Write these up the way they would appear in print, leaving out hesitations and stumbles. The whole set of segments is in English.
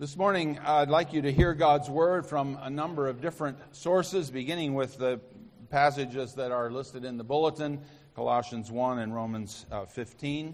This morning, I'd like you to hear God's Word from a number of different sources, beginning with the passages that are listed in the bulletin, Colossians 1 and Romans 15.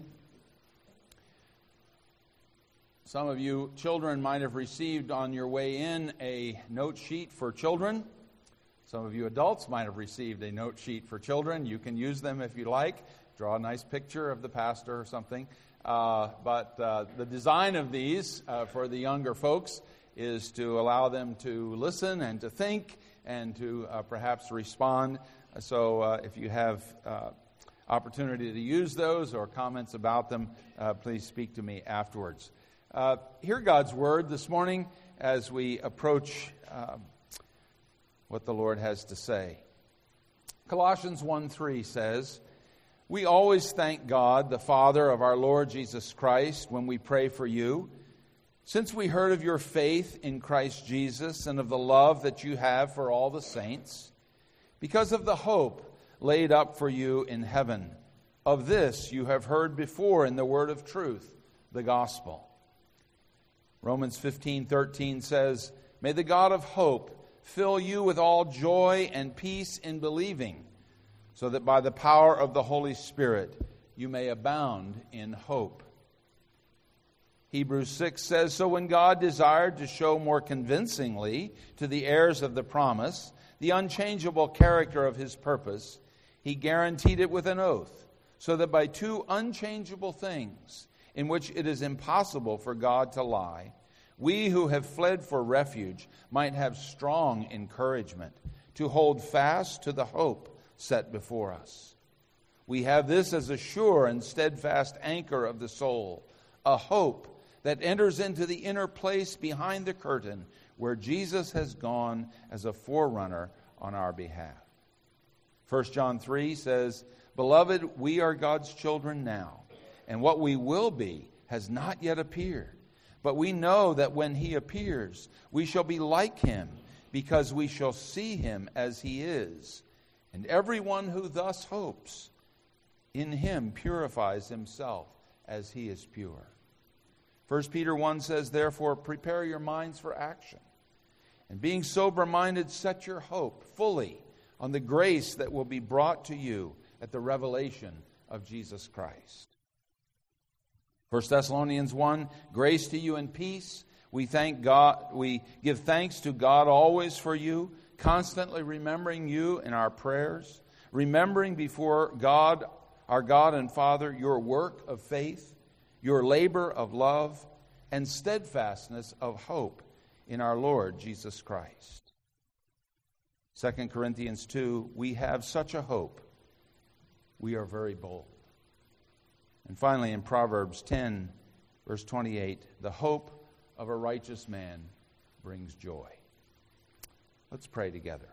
Some of you children might have received on your way in a note sheet for children. Some of you adults might have received a note sheet for children. You can use them if you like. Draw a nice picture of the pastor or something. But the design of these for the younger folks is to allow them to listen and to think and to perhaps respond. So if you have opportunity to use those or comments about them, please speak to me afterwards. Hear God's Word this morning as we approach what the Lord has to say. Colossians 1:3 says, "We always thank God, the Father of our Lord Jesus Christ, when we pray for you, since we heard of your faith in Christ Jesus and of the love that you have for all the saints, because of the hope laid up for you in heaven. Of this you have heard before in the word of truth, the gospel." Romans 15:13 says, "May the God of hope fill you with all joy and peace in believing, so that by the power of the Holy Spirit you may abound in hope." Hebrews 6 says, "So when God desired to show more convincingly to the heirs of the promise the unchangeable character of his purpose, he guaranteed it with an oath, so that by two unchangeable things, in which it is impossible for God to lie, we who have fled for refuge might have strong encouragement to hold fast to the hope set before us. We have this as a sure and steadfast anchor of the soul, a hope that enters into the inner place behind the curtain, where Jesus has gone as a forerunner on our behalf." 1 John 3 says, "Beloved, we are God's children now, and what we will be has not yet appeared. But we know that when he appears, we shall be like him, because we shall see him as he is. And everyone who thus hopes in him purifies himself as he is pure." 1 Peter 1 says, "Therefore prepare your minds for action, and being sober-minded, set your hope fully on the grace that will be brought to you at the revelation of Jesus Christ." 1 Thessalonians 1, "Grace to you and peace. We give thanks to God always for you, constantly remembering you in our prayers, remembering before God, our God and Father, your work of faith, your labor of love, and steadfastness of hope in our Lord Jesus Christ." 2 Corinthians 2, "We have such a hope. We are very bold." And finally, in Proverbs 10, verse 28, "The hope of a righteous man brings joy." Let's pray together.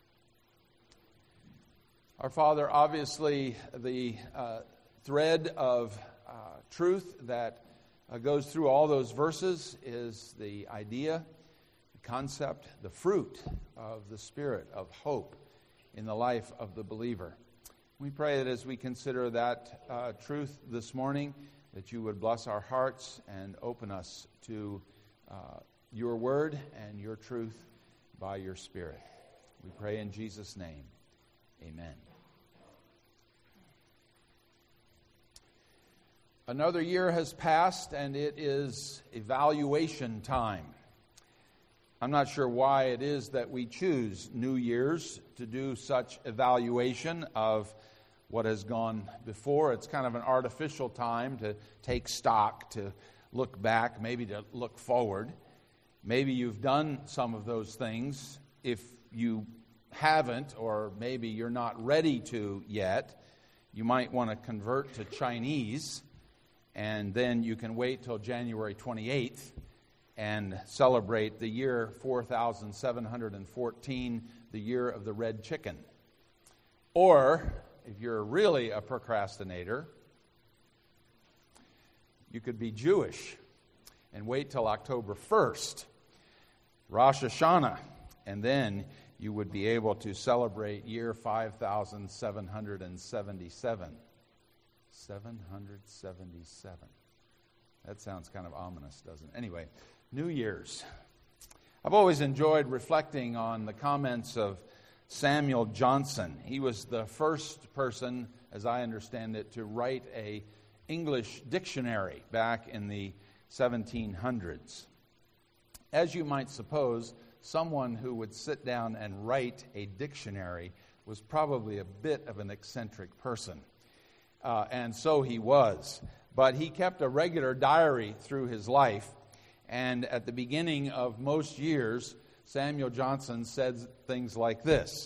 Our Father, obviously the thread of truth that goes through all those verses is the idea, the concept, the fruit of the Spirit of hope in the life of the believer. We pray that as we consider that truth this morning, that you would bless our hearts and open us to your word and your truth by your Spirit. We pray in Jesus' name. Amen. Another year has passed, and it is evaluation time. I'm not sure why it is that we choose New Year's to do such evaluation of what has gone before. It's kind of an artificial time to take stock, to look back, maybe to look forward. Maybe you've done some of those things. If you haven't, or maybe you're not ready to yet, you might want to convert to Chinese, and then you can wait till January 28th and celebrate the year 4714, the year of the red chicken. Or, if you're really a procrastinator, you could be Jewish and wait till October 1st, Rosh Hashanah, and then you would be able to celebrate year 5777. 777. That sounds kind of ominous, doesn't it? Anyway, New Year's. I've always enjoyed reflecting on the comments of Samuel Johnson. He was the first person, as I understand it, to write an English dictionary back in the 1700s. As you might suppose, someone who would sit down and write a dictionary was probably a bit of an eccentric person. And so he was. But he kept a regular diary through his life. And at the beginning of most years, Samuel Johnson said things like this: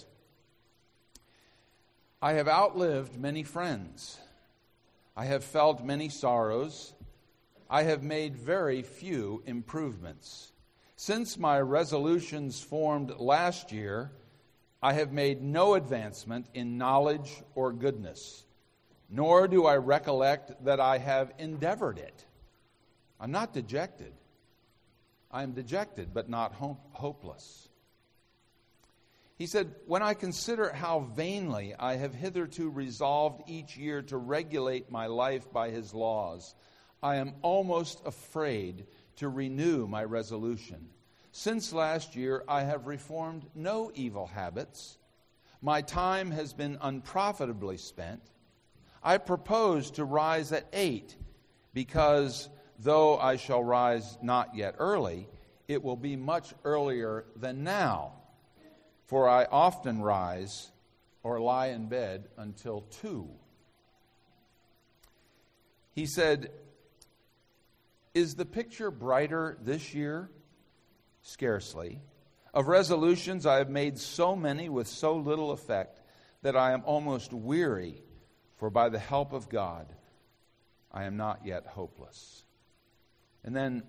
I have outlived many friends. I have felt many sorrows. I have made very few improvements. Since my resolutions formed last year, I have made no advancement in knowledge or goodness, nor do I recollect that I have endeavored it. I'm not dejected. I am dejected, but not hopeless. He said, when I consider how vainly I have hitherto resolved each year to regulate my life by his laws, I am almost afraid to renew my resolution. Since last year, I have reformed no evil habits. My time has been unprofitably spent. I propose to rise at 8, because though I shall rise not yet early, it will be much earlier than now. For I often rise or lie in bed until 2. He said, is the picture brighter this year? Scarcely. Of resolutions I have made so many with so little effect that I am almost weary, for by the help of God I am not yet hopeless. And then,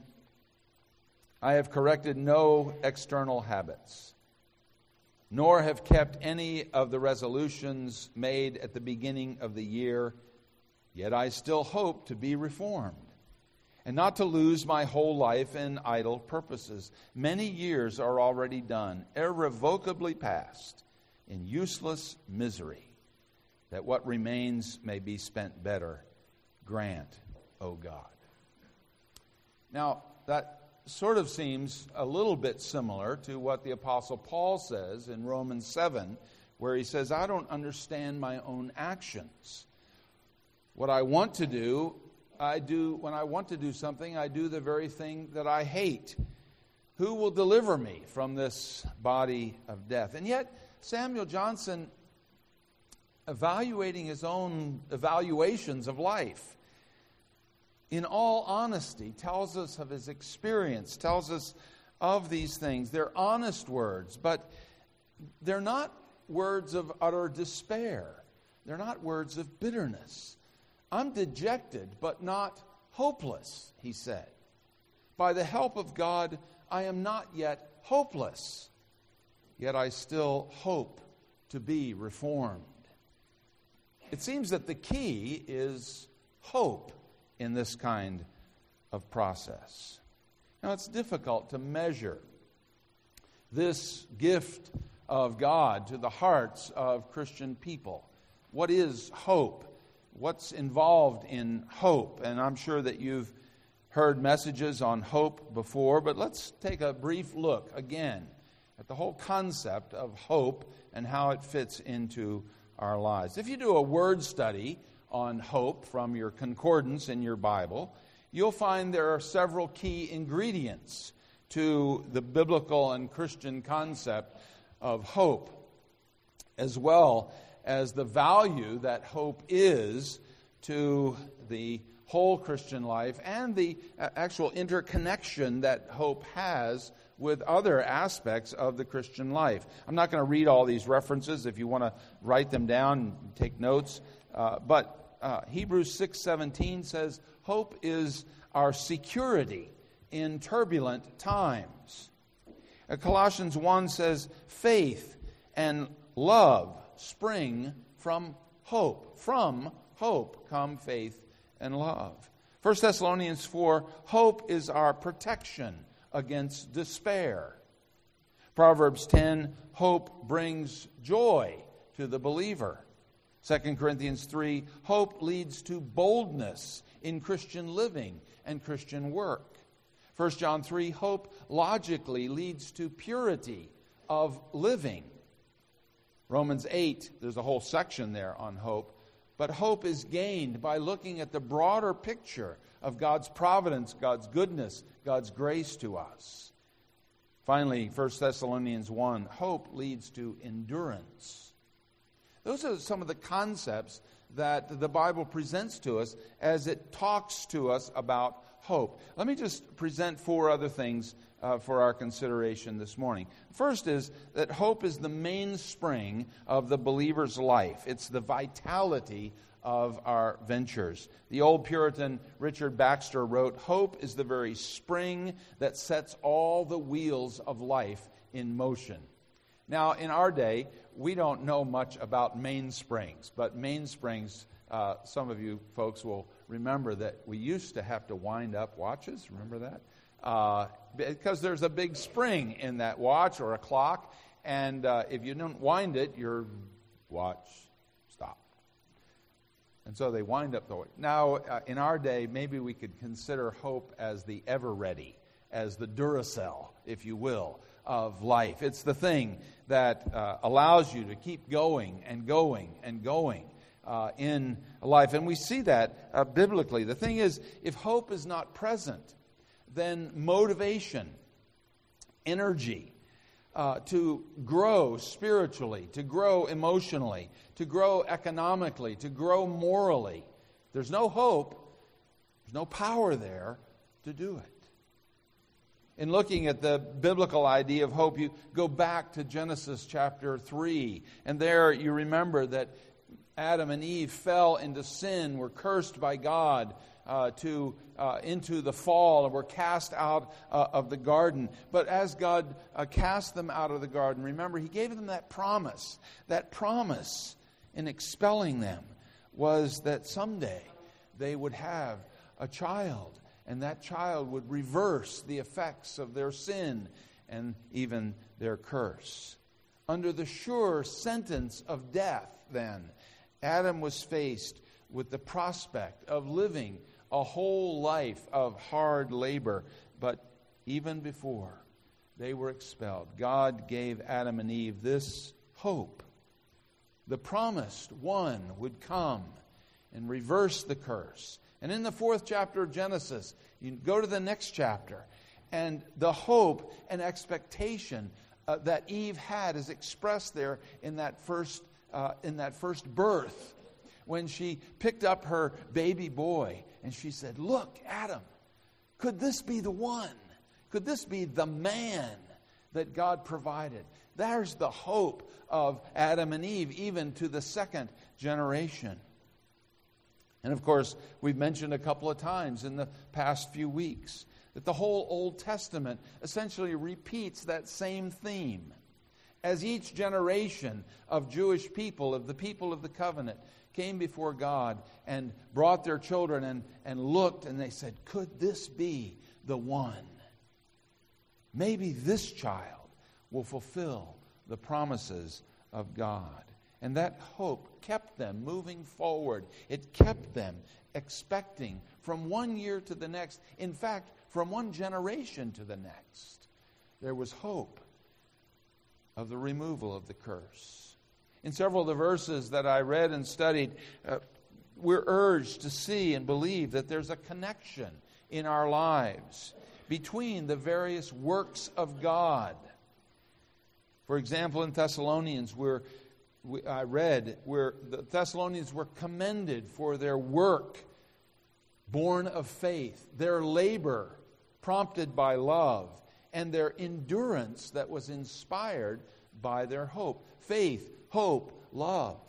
I have corrected no external habits, nor have kept any of the resolutions made at the beginning of the year, yet I still hope to be reformed, and not to lose my whole life in idle purposes. Many years are already done, irrevocably past, in useless misery, that what remains may be spent better. Grant, O God. Now, that sort of seems a little bit similar to what the Apostle Paul says in Romans 7, where he says, I don't understand my own actions. What I want to do, I do. When I want to do something, I do the very thing that I hate. Who will deliver me from this body of death? And yet, Samuel Johnson, evaluating his own evaluations of life, in all honesty, tells us of his experience, tells us of these things. They're honest words, but they're not words of utter despair. They're not words of bitterness. I'm dejected, but not hopeless, he said. By the help of God, I am not yet hopeless, yet I still hope to be reformed. It seems that the key is hope in this kind of process. Now, it's difficult to measure this gift of God to the hearts of Christian people. What is hope? What's involved in hope? And I'm sure that you've heard messages on hope before, but let's take a brief look again at the whole concept of hope and how it fits into our lives. If you do a word study on hope from your concordance in your Bible, you'll find there are several key ingredients to the biblical and Christian concept of hope, as well as the value that hope is to the whole Christian life and the actual interconnection that hope has with other aspects of the Christian life. I'm not going to read all these references. If you want to write them down and take notes, but Hebrews 6:17 says, hope is our security in turbulent times. Colossians 1 says, faith and love spring from hope. From hope come faith and love. 1 Thessalonians 4, hope is our protection against despair. Proverbs 10, hope brings joy to the believer. 2 Corinthians 3, hope leads to boldness in Christian living and Christian work. 1 John 3, hope logically leads to purity of living. Romans 8, there's a whole section there on hope. But hope is gained by looking at the broader picture of God's providence, God's goodness, God's grace to us. Finally, 1 Thessalonians 1, hope leads to endurance. Those are some of the concepts that the Bible presents to us as it talks to us about hope. Let me just present 4 other things for our consideration this morning. First is that hope is the mainspring of the believer's life. It's the vitality of our ventures. The old Puritan Richard Baxter wrote, "Hope is the very spring that sets all the wheels of life in motion." Now, in our day, we don't know much about mainsprings, but mainsprings, some of you folks will remember that we used to have to wind up watches. Remember that? Because there's a big spring in that watch or a clock, and if you don't wind it, your watch stops. And so they wind up the watch. Now, in our day, maybe we could consider hope as the ever-ready, as the Duracell, if you will, of life. It's the thing that allows you to keep going and going and going in life. And we see that biblically. The thing is, if hope is not present, then motivation, energy to grow spiritually, to grow emotionally, to grow economically, to grow morally, there's no hope, there's no power there to do it. In looking at the biblical idea of hope, you go back to Genesis chapter 3, and there you remember that Adam and Eve fell into sin, were cursed by God into the fall, and were cast out of the garden. But as God cast them out of the garden, remember, He gave them that promise. That promise in expelling them was that someday they would have a child, and that child would reverse the effects of their sin and even their curse. Under the sure sentence of death, then, Adam was faced with the prospect of living a whole life of hard labor. But even before they were expelled, God gave Adam and Eve this hope. The promised one would come and reverse the curse. And in the 4th chapter of Genesis, you go to the next chapter, and the hope and expectation that Eve had is expressed there in that first birth, when she picked up her baby boy and she said, "Look, Adam, could this be the one? Could this be the man that God provided?" There's the hope of Adam and Eve, even to the 2nd generation. And of course, we've mentioned a couple of times in the past few weeks that the whole Old Testament essentially repeats that same theme. As each generation of Jewish people, of the people of the covenant, came before God and brought their children and looked, and they said, "Could this be the one? Maybe this child will fulfill the promises of God." And that hope kept them moving forward. It kept them expecting from one year to the next. In fact, from one generation to the next. There was hope of the removal of the curse. In several of the verses that I read and studied, we're urged to see and believe that there's a connection in our lives between the various works of God. For example, in Thessalonians, I read where the Thessalonians were commended for their work born of faith, their labor prompted by love, and their endurance that was inspired by their hope. Faith, hope, love,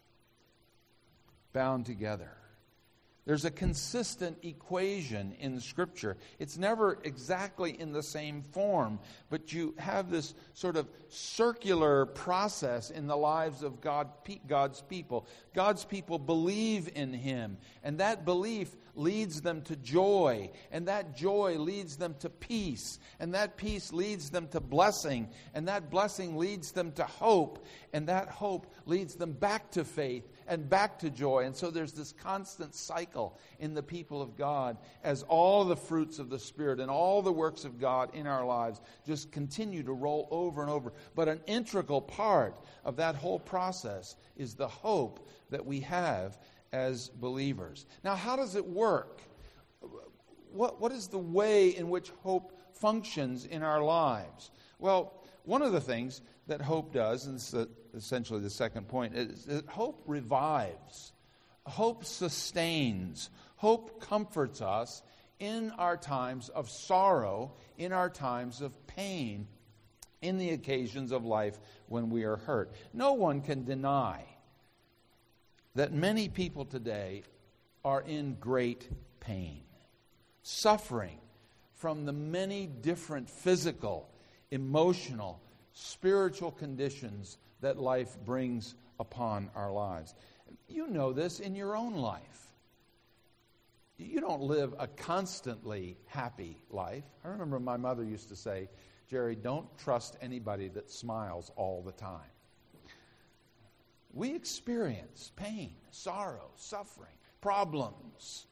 bound together. There's a consistent equation in Scripture. It's never exactly in the same form, but you have this sort of circular process in the lives of God's people. God's people believe in Him, and that belief leads them to joy, and that joy leads them to peace, and that peace leads them to blessing, and that blessing leads them to hope, and that hope leads them back to faith, and back to joy. And so there's this constant cycle in the people of God as all the fruits of the Spirit and all the works of God in our lives just continue to roll over and over. But an integral part of that whole process is the hope that we have as believers. Now, how does it work? What is the way in which hope functions in our lives? Well, one of the things that hope does, and this is essentially the second point, is that hope revives. Hope sustains. Hope comforts us in our times of sorrow, in our times of pain, in the occasions of life when we are hurt. No one can deny that many people today are in great pain, suffering from the many different physical, emotional, spiritual conditions that life brings upon our lives. You know this in your own life. You don't live a constantly happy life. I remember my mother used to say, Jerry, don't trust anybody that smiles all the time. We experience pain, sorrow, suffering, problems.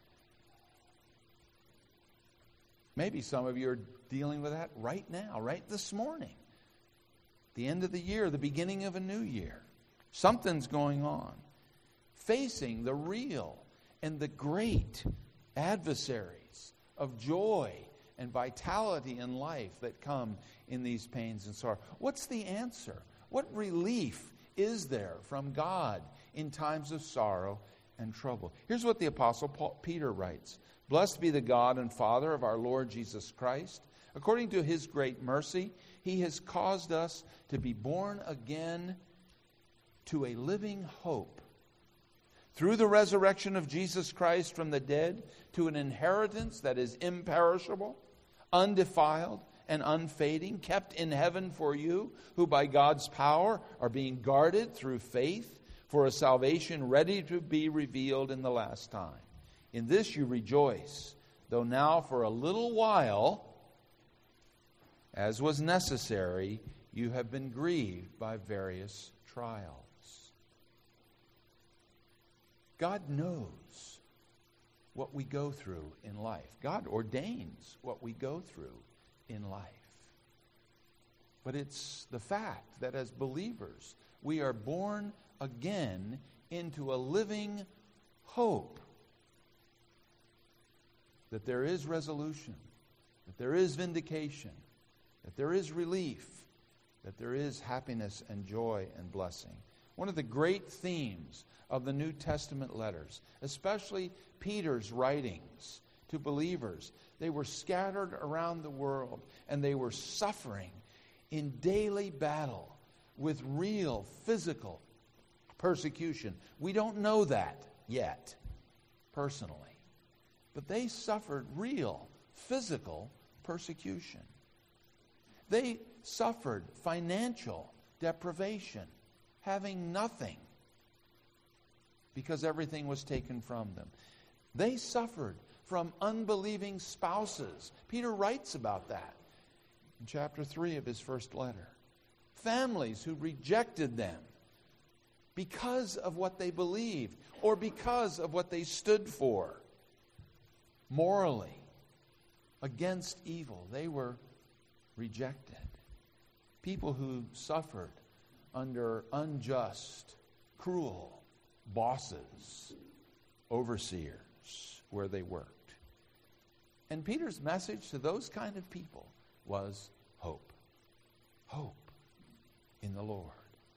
Maybe some of you are dealing with that right now, right this morning. The end of the year, the beginning of a new year. Something's going on. Facing the real and the great adversaries of joy and vitality in life that come in these pains and sorrow. What's the answer? What relief is there from God in times of sorrow and trouble? Here's what the Apostle Peter writes. Blessed be the God and Father of our Lord Jesus Christ. According to his great mercy, he has caused us to be born again to a living hope through the resurrection of Jesus Christ from the dead, to an inheritance that is imperishable, undefiled, and unfading, kept in heaven for you, who by God's power are being guarded through faith for a salvation ready to be revealed in the last time. In this you rejoice, though now for a little while, as was necessary, you have been grieved by various trials. God knows what we go through in life. God ordains what we go through in life. But it's the fact that as believers, we are born again into a living hope that there is resolution, that there is vindication, that there is relief, that there is happiness and joy and blessing. One of the great themes of the New Testament letters, especially Peter's writings to believers, they were scattered around the world and they were suffering in daily battle with real physical persecution. We don't know that yet, personally. But they suffered real physical persecution. They suffered financial deprivation, having nothing because everything was taken from them. They suffered from unbelieving spouses. Peter writes about that in chapter 3 of his first letter. Families who rejected them because of what they believed or because of what they stood for. Morally, against evil, they were rejected. People who suffered under unjust, cruel bosses, overseers, where they worked. And Peter's message to those kind of people was hope. Hope in the Lord.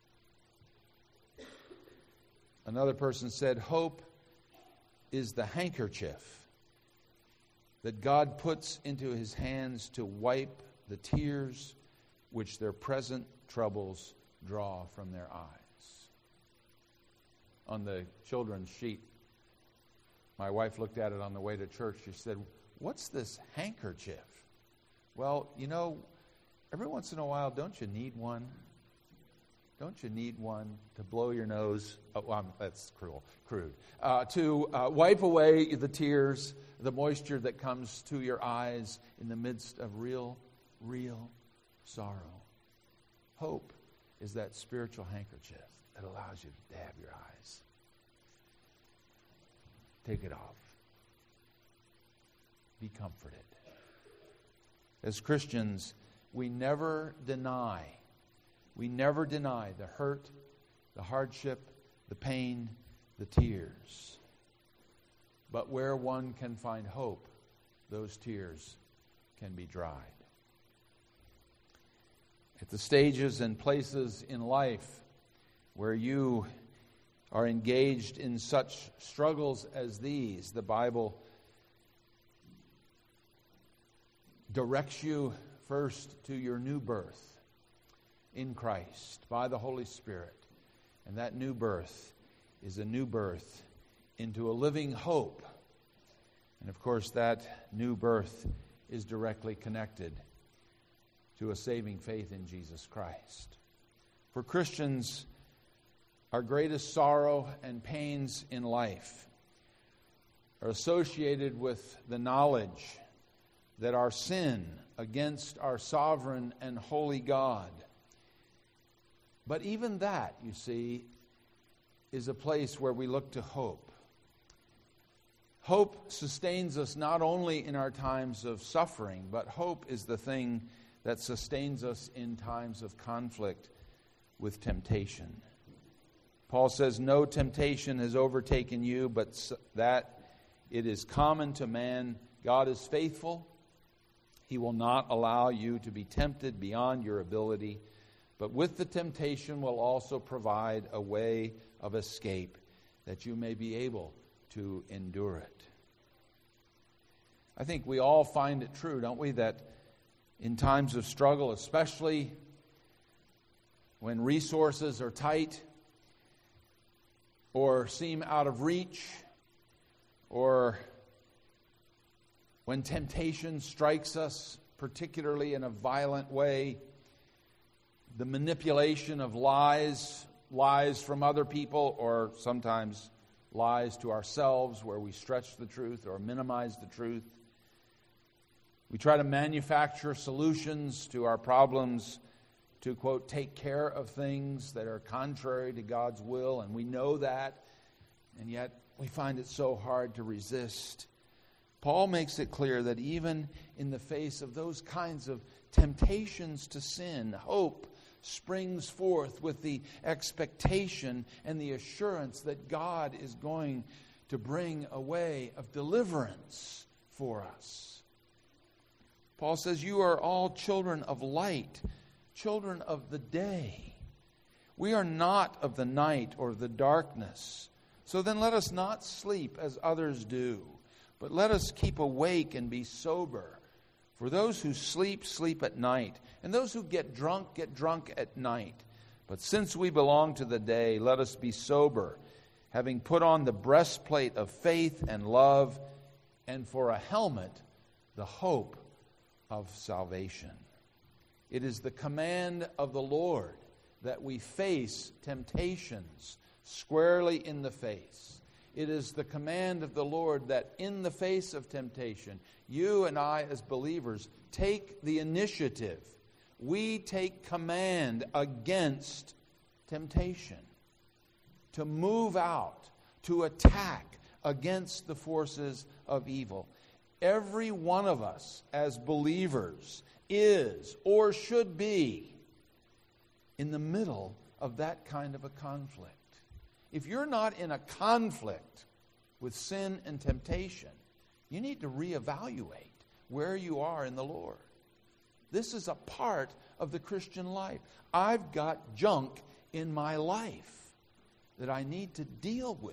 Another person said, hope is the handkerchief that God puts into his hands to wipe the tears which their present troubles draw from their eyes. On the children's sheet, my wife looked at it on the way to church. She said, "What's this handkerchief?" Well, you know, every once in a while, don't you need one? Don't you need one to blow your nose? Oh, well, that's crude. To wipe away the tears, the moisture that comes to your eyes in the midst of real sorrow. Hope is that spiritual handkerchief that allows you to dab your eyes. Take it off. Be comforted. As Christians, we never deny the hurt, the hardship, the pain, the tears. But where one can find hope, those tears can be dried. At the stages and places in life where you are engaged in such struggles as these, the Bible directs you first to your new birth in Christ by the Holy Spirit. And that new birth is a new birth into a living hope. And of course, that new birth is directly connected to a saving faith in Jesus Christ. For Christians, our greatest sorrow and pains in life are associated with the knowledge that our sin against our sovereign and holy God. But even that, you see, is a place where we look to hope. Hope sustains us not only in our times of suffering, but hope is the thing that sustains us in times of conflict with temptation. Paul says, "No temptation has overtaken you, but that it is common to man. God is faithful. He will not allow you to be tempted beyond your ability, but with the temptation will also provide a way of escape that you may be able to endure it." I think we all find it true, don't we, that in times of struggle, especially when resources are tight or seem out of reach, or when temptation strikes us, particularly in a violent way, the manipulation of lies from other people, or sometimes lies to ourselves where we stretch the truth or minimize the truth. We try to manufacture solutions to our problems to, quote, take care of things that are contrary to God's will, and we know that, and yet we find it so hard to resist. Paul makes it clear that even in the face of those kinds of temptations to sin, hope springs forth with the expectation and the assurance that God is going to bring a way of deliverance for us. Paul says, "You are all children of light, children of the day. We are not of the night or the darkness. So then let us not sleep as others do, but let us keep awake and be sober. For those who sleep, sleep at night, and those who get drunk at night. But since we belong to the day, let us be sober, having put on the breastplate of faith and love, and for a helmet, the hope of salvation." It is the command of the Lord that we face temptations squarely in the face. It is the command of the Lord that in the face of temptation, you and I as believers take the initiative. We take command against temptation, to move out, to attack against the forces of evil. Every one of us as believers is or should be in the middle of that kind of a conflict. If you're not in a conflict with sin and temptation, you need to reevaluate where you are in the Lord. This is a part of the Christian life. I've got junk in my life that I need to deal with.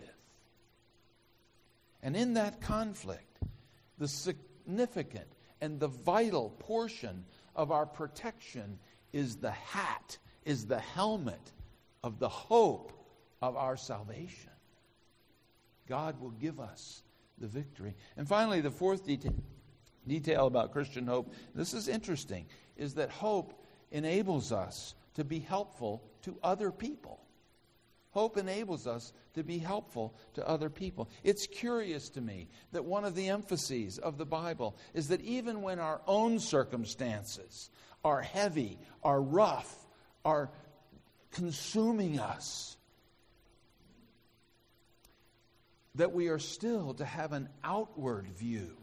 And in that conflict, the significant and the vital portion of our protection is the hat, is the helmet of the hope of our salvation. God will give us the victory. And finally, the fourth detail about Christian hope, this is interesting, is that hope enables us to be helpful to other people. Hope enables us to be helpful to other people. It's curious to me that one of the emphases of the Bible is that even when our own circumstances are heavy, are rough, are consuming us, that we are still to have an outward view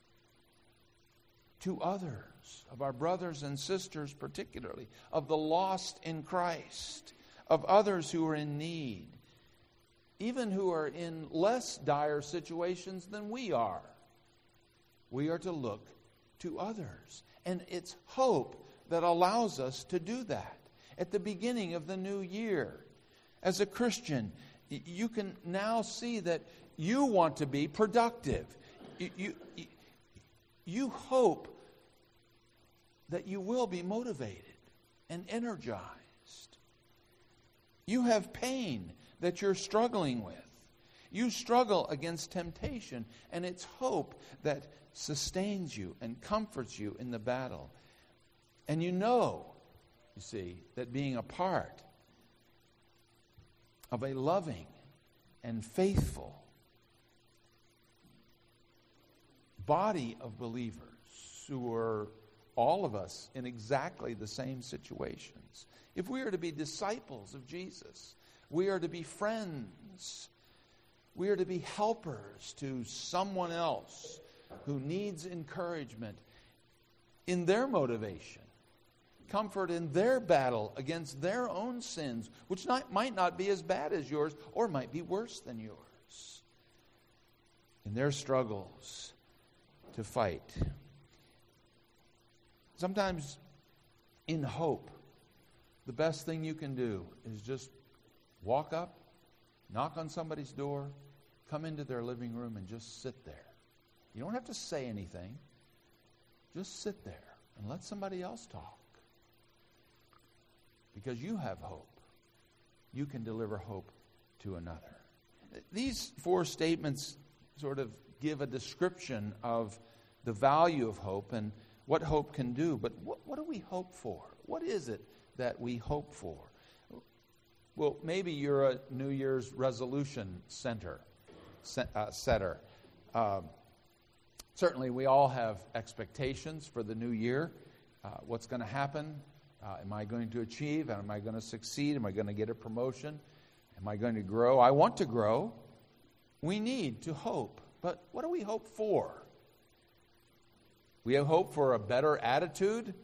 to others, of our brothers and sisters particularly, of the lost in Christ, of others who are in need, even who are in less dire situations than we are. We are to look to others. And it's hope that allows us to do that. At the beginning of the new year, as a Christian, you can now see that you want to be productive. You hope that you will be motivated and energized. You have pain that you're struggling with. You struggle against temptation, and it's hope that sustains you and comforts you in the battle. And you see, that being a part of a loving and faithful body of believers who are all of us in exactly the same situations. If we are to be disciples of Jesus, we are to be friends. We are to be helpers to someone else who needs encouragement in their motivation, comfort in their battle against their own sins, which might not be as bad as yours or might be worse than yours, in their struggles to fight. Sometimes in hope, the best thing you can do is just walk up, knock on somebody's door, come into their living room and just sit there. You don't have to say anything. Just sit there and let somebody else talk. Because you have hope. You can deliver hope to another. These four statements sort of give a description of the value of hope and what hope can do. But what do we hope for? What is it that we hope for? Well, maybe you're a New Year's resolution setter. Certainly, we all have expectations for the new year. What's going to happen? Am I going to achieve? Am I going to succeed? Am I going to get a promotion? Am I going to grow? I want to grow. We need to hope. But what do we hope for? We have hope for a better attitude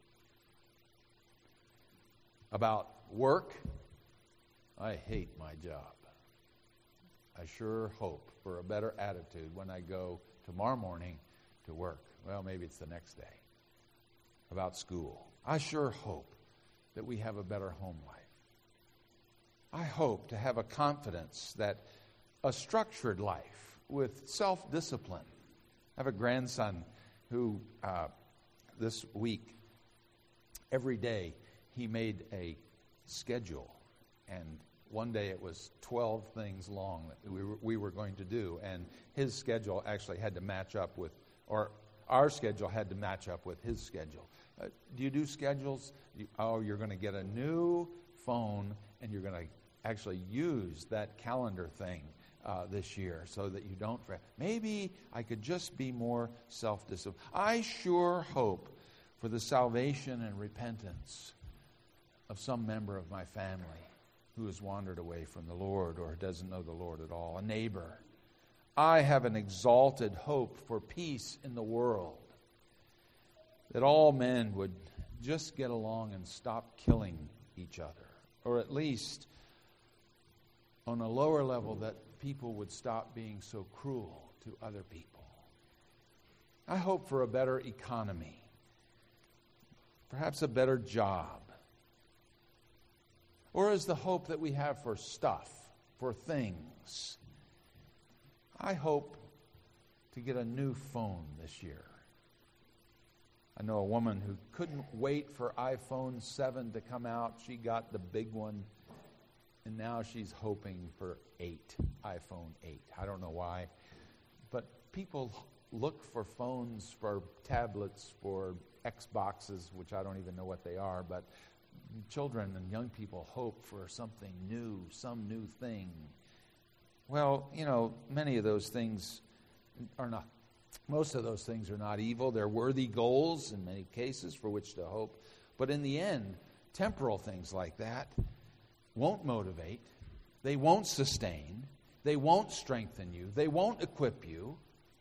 about work. I hate my job. I sure hope for a better attitude when I go tomorrow morning to work. Well, maybe it's the next day. About school. I sure hope that we have a better home life. I hope to have a confidence that a structured life with self-discipline. I have a grandson who this week, every day, he made a schedule. And one day it was 12 things long that we were going to do. And his schedule actually had to match up with, or our schedule had to match up with his schedule. Do you do schedules? You're going to get a new phone and you're going to actually use that calendar thing this year so that you don't forget. Maybe I could just be more self-disciplined. I sure hope for the salvation and repentance of some member of my family who has wandered away from the Lord or doesn't know the Lord at all, a neighbor. I have an exalted hope for peace in the world, that all men would just get along and stop killing each other, or at least on a lower level that people would stop being so cruel to other people. I hope for a better economy, perhaps a better job, or is the hope that we have for stuff, for things. I hope to get a new phone this year. I know a woman who couldn't wait for iPhone 7 to come out. She got the big one, and now she's hoping for iPhone 8. I don't know why, but people look for phones, for tablets, for Xboxes, which I don't even know what they are, but children and young people hope for something new, some new thing. Well, many of those things are not, most of those things are not evil. They're worthy goals in many cases for which to hope. But in the end, temporal things like that won't motivate, they won't sustain, they won't strengthen you, they won't equip you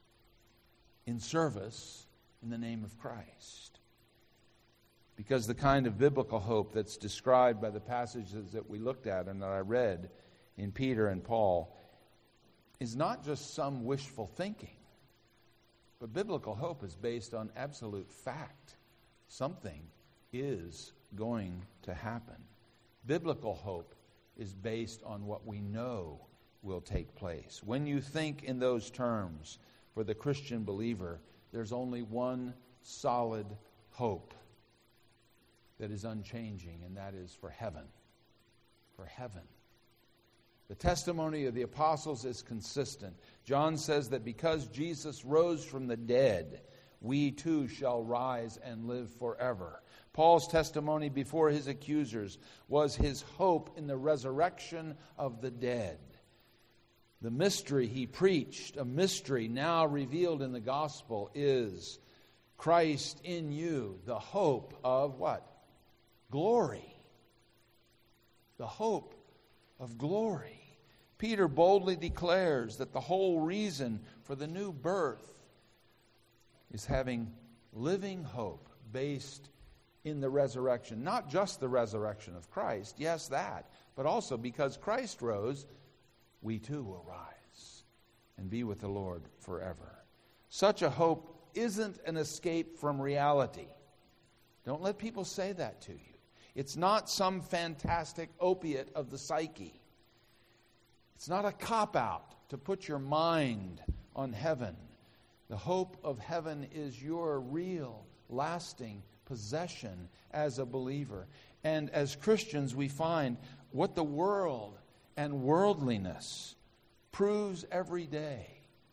in service in the name of Christ. Because the kind of biblical hope that's described by the passages that we looked at and that I read in Peter and Paul is not just some wishful thinking, but biblical hope is based on absolute fact. Something is going to happen. Biblical hope is based on what we know will take place. When you think in those terms for the Christian believer, there's only one solid hope that is unchanging, and that is for heaven. For heaven. The testimony of the apostles is consistent. John says that because Jesus rose from the dead, we too shall rise and live forever. Paul's testimony before his accusers was his hope in the resurrection of the dead. The mystery he preached, a mystery now revealed in the gospel, is Christ in you, the hope of what? Glory. The hope of glory. Peter boldly declares that the whole reason for the new birth is having living hope based in the resurrection. Not just the resurrection of Christ, yes, that, but also because Christ rose, we too will rise and be with the Lord forever. Such a hope isn't an escape from reality. Don't let people say that to you. It's not some fantastic opiate of the psyche. It's not a cop-out to put your mind on heaven. The hope of heaven is your real, lasting possession as a believer. And as Christians, we find what the world and worldliness proves every day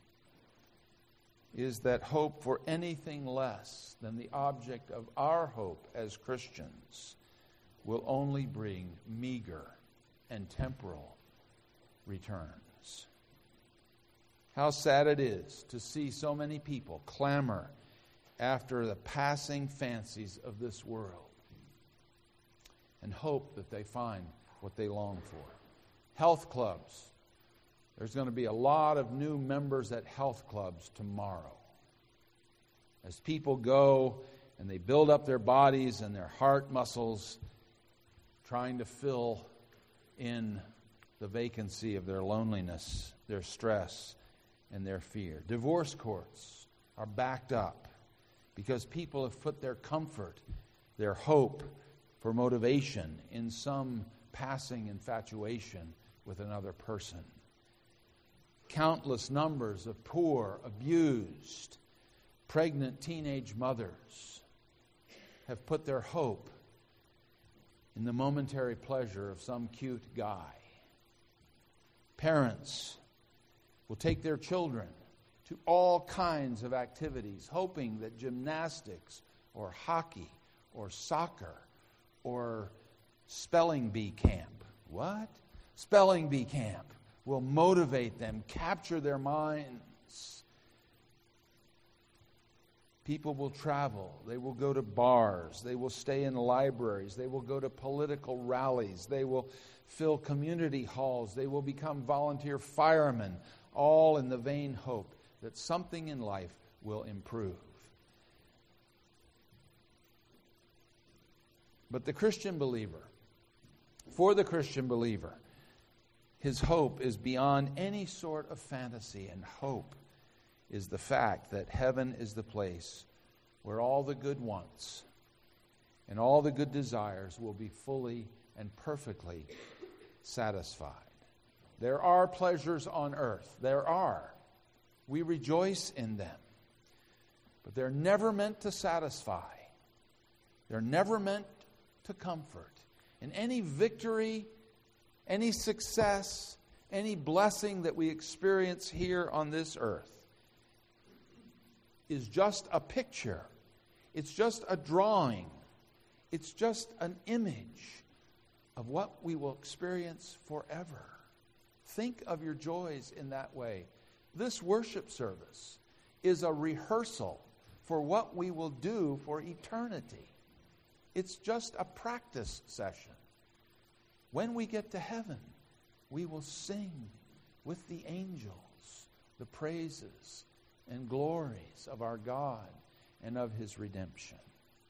is that hope for anything less than the object of our hope as Christians will only bring meager and temporal returns. How sad it is to see so many people clamor after the passing fancies of this world and hope that they find what they long for. Health clubs. There's going to be a lot of new members at health clubs tomorrow. As people go and they build up their bodies and their heart muscles, trying to fill in the vacancy of their loneliness, their stress, and their fear. Divorce courts are backed up because people have put their comfort, their hope for motivation in some passing infatuation with another person. Countless numbers of poor, abused, pregnant teenage mothers have put their hope in the momentary pleasure of some cute guy. Parents will take their children to all kinds of activities, hoping that gymnastics or hockey or soccer or spelling bee camp. What? Spelling bee camp will motivate them, capture their minds. People will travel. They will go to bars. They will stay in libraries. They will go to political rallies. They will fill community halls. They will become volunteer firemen, all in the vain hope that something in life will improve. But the Christian believer, for the Christian believer, his hope is beyond any sort of fantasy, and hope is the fact that heaven is the place where all the good wants and all the good desires will be fully and perfectly satisfied. There are pleasures on earth. There are. We rejoice in them. But they're never meant to satisfy. They're never meant to comfort. And any victory, any success, any blessing that we experience here on this earth is just a picture. It's just a drawing. It's just an image of what we will experience forever. Think of your joys in that way. This worship service is a rehearsal for what we will do for eternity. It's just a practice session. when we get to heaven, we will sing with the angels the praises and glories of our God and of His redemption.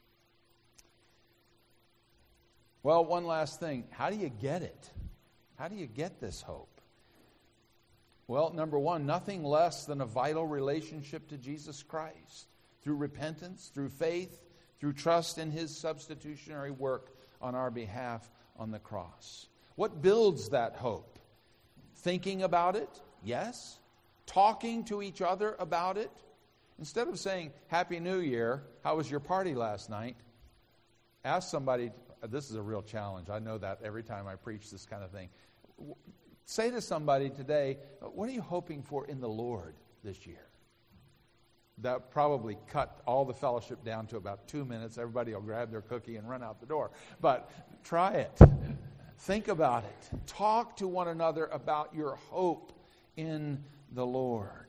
Well, one last thing. How do you get it? How do you get this hope? Well, number one, nothing less than a vital relationship to Jesus Christ through repentance, through faith, through trust in His substitutionary work on our behalf on the cross. What builds that hope? Thinking about it? Yes. Talking to each other about it? Instead of saying, Happy New Year, how was your party last night? Ask somebody, this is a real challenge. I know that every time I preach this kind of thing. Say to somebody today, what are you hoping for in the Lord this year? That probably cut all the fellowship down to about 2 minutes. Everybody will grab their cookie and run out the door. But try it. Think about it. Talk to one another about your hope in the Lord.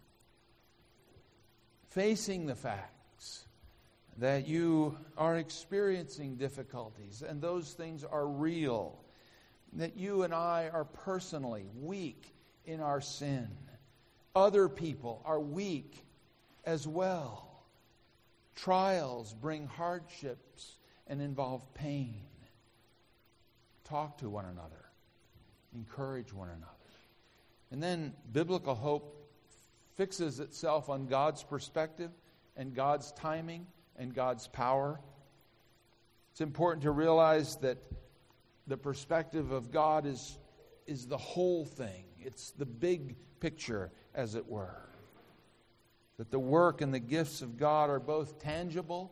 Facing the facts that you are experiencing difficulties and those things are real. That you and I are personally weak in our sin. Other people are weak as well. Trials bring hardships and involve pain. Talk to one another. Encourage one another. And then biblical hope fixes itself on God's perspective and God's timing and God's power. It's important to realize that the perspective of God is the whole thing. It's the big picture, as it were. That the work and the gifts of God are both tangible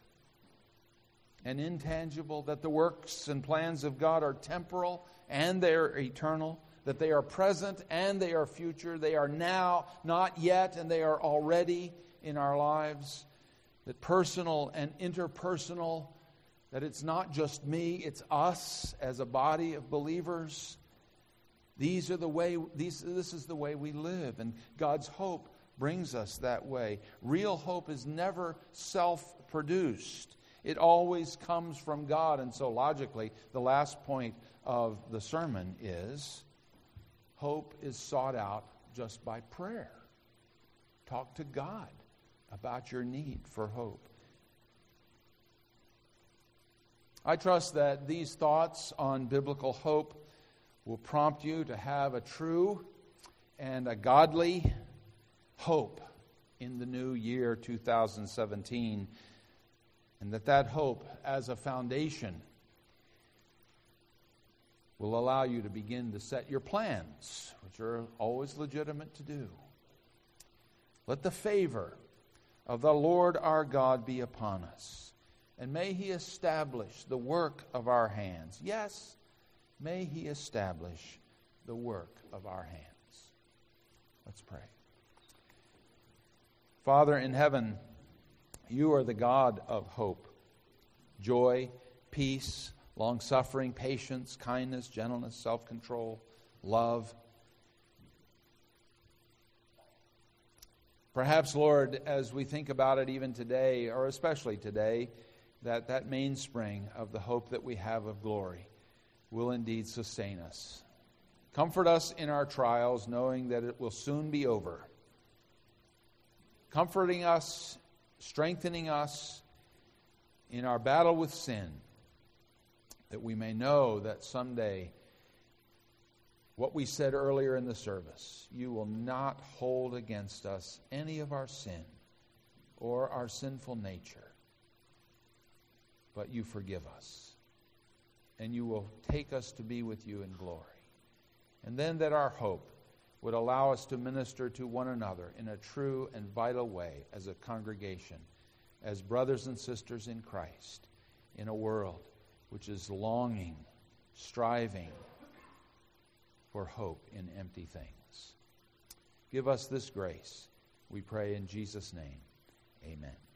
and intangible. That the works and plans of God are temporal and they are eternal. That they are present and they are future. They are now, not yet, and they are already in our lives. That personal and interpersonal, that it's not just me, it's us as a body of believers. This is the way we live, and God's hope brings us that way. Real hope is never self-produced. It always comes from God, and so logically, the last point of the sermon is hope is sought out just by prayer. Talk to God about your need for hope. I trust that these thoughts on biblical hope will prompt you to have a true and a godly hope in the new year 2017, and that hope as a foundation will allow you to begin to set your plans, which are always legitimate to do. Let the favor of the Lord our God be upon us, and may He establish the work of our hands. Yes, may He establish the work of our hands. Let's pray. Father in heaven, You are the God of hope, joy, peace, long-suffering, patience, kindness, gentleness, self-control, love. Perhaps, Lord, as we think about it even today, or especially today, that mainspring of the hope that we have of glory will indeed sustain us. Comfort us in our trials, knowing that it will soon be over. Comforting us, strengthening us in our battle with sin, that we may know that someday, what we said earlier in the service, You will not hold against us any of our sin or our sinful nature, but You forgive us, and You will take us to be with You in glory. And then that our hope would allow us to minister to one another in a true and vital way as a congregation, as brothers and sisters in Christ, in a world which is longing, striving for hope in empty things. Give us this grace, we pray in Jesus' name. Amen.